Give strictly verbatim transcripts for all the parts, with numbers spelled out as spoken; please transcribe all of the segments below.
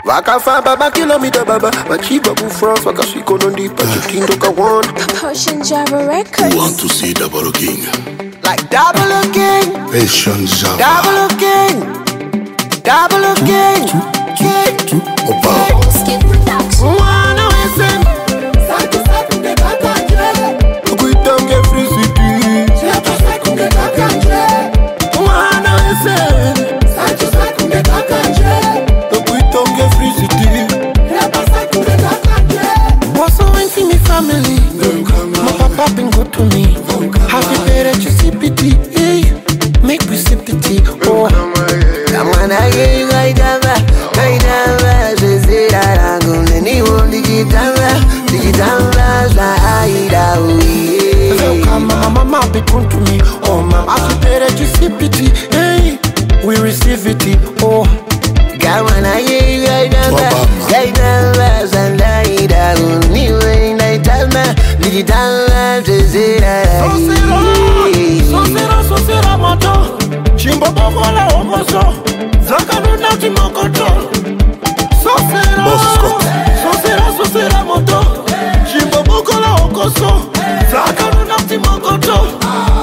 Waka fa baba kilometer baba, Machiba bu France, waka swiko non di pa chikin doka one. Potion Java Records. You want to see Double King? Like Double King, Passion Java. Double King, Double King, King. Opa. Skip production. Mwana wesen, saki saki nge kakanje. Kuitange free city, saki saki nge kakanje. Mwana wesen, saki saki nge kakanje. Kuitange free city, saki saki nge kakanje. Also went for me family, my papa been good to me. Happy parents you see pity, make we sip the tea. Oh, come on, I get you right down, right down, just say that I'm gonna need one digitama, digitama, zaida we. So come, mama, mama, be good to me. Oh, mama, happy parents you see pity, hey, we receive it. Oh, come on, I get you right down, right down, zaida we. Ni night time, digitama, just say that I we. So sera, so sera, moto. Chimbo boko la omoso, zakanu na timokoto. So sera, so sera, so sera moto. Chimbo boko la okoso, zakanu na timokoto.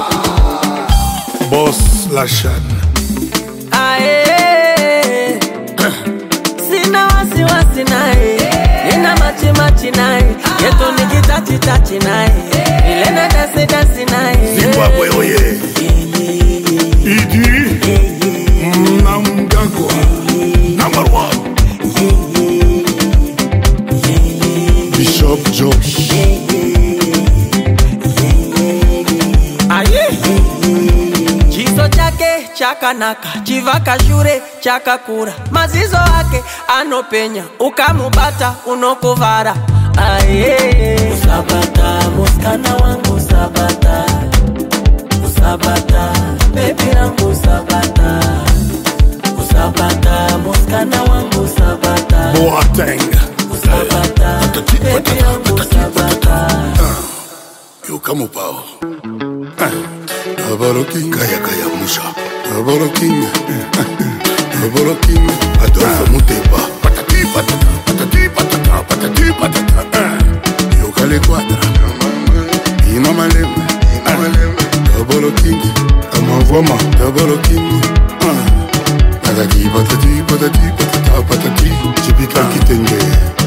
Boss Lashan. Aye, sina wasi wasi nae, nina machi machi nae, yeto nikitachi tachi nae, ilena dasi dasi nae. Zimbabwe oye. Idi. Namgagwa. Number one. Bishop Josh. Aye. Chizo chake chakanaka, chivaka shure chakakura, mazizo ake anopenya, ukamubata unokovara. Aye, usabata muskana wangu usabata, usabata baby rangu usabata, usabata muskana wangu usabata, Boateng. usabata baby rangu usabata. You come up out. Double King. Kaya kaya musha. Double King. Double King. Adolfo Mutepa. Patati patata. Patati patata. Patati patata. You kale quadra. Ina maleme. Double King. Ama voma. Double King. Patati patati patati patata patati. Chipika kitenge.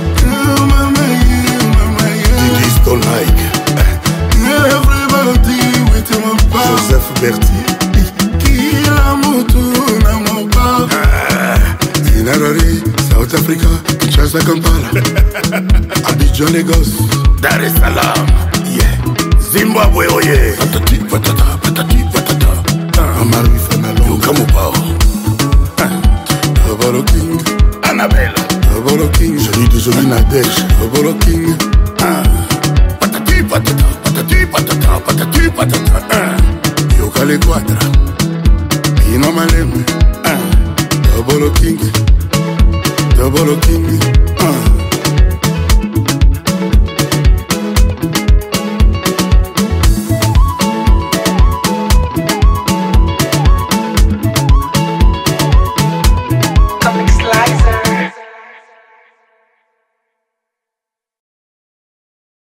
Didi Stone like. Everybody with my power. Joseph Berti. Kila mutu na moba. Inarari, South Africa, Kinshasa, Kampala. Abidjan, Lagos, Dar es Salaam. Yeah. Zimbabwe, oh yeah. Patati, patata, patati, patata. Amari Fanalo. You come up. Double King. Annabelle. Double King. Jolie de Jolie Nadège. Double King. Patati, patata. Patati patata, patati patata. Yo kale quadra. Ina maleme. Double King. Double King.